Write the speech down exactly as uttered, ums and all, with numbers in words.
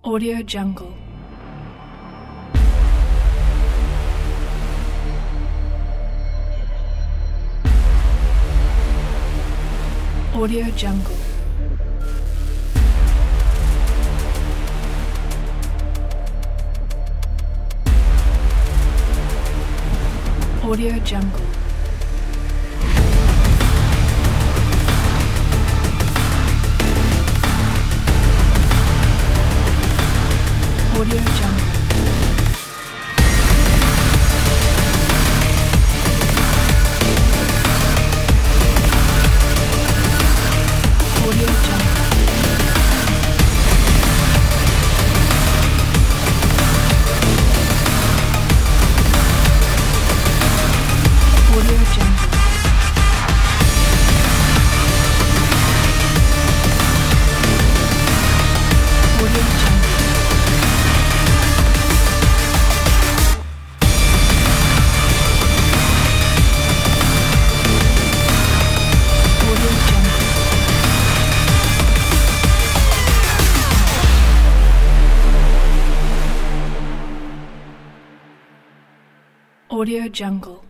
Audio Jungle. Audio Jungle. Audio Jungle. Audio Jungle. Audio Jungle. Audio Jungle. Audio Jungle. Audio Jungle.